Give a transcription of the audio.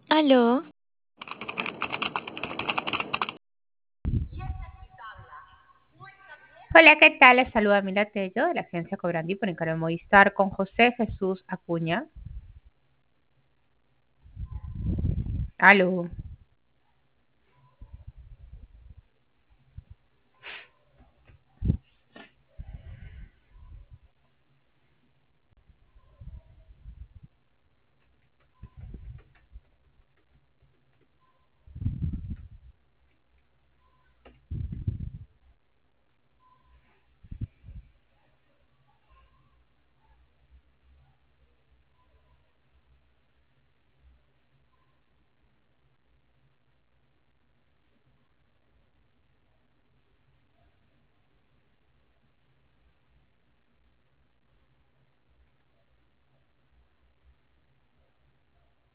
Aló, Hola, ¿qué tal? Les saluda Mila Tello de la agencia Cobrandi por encargo de Movistar con José Jesús Acuña. Aló.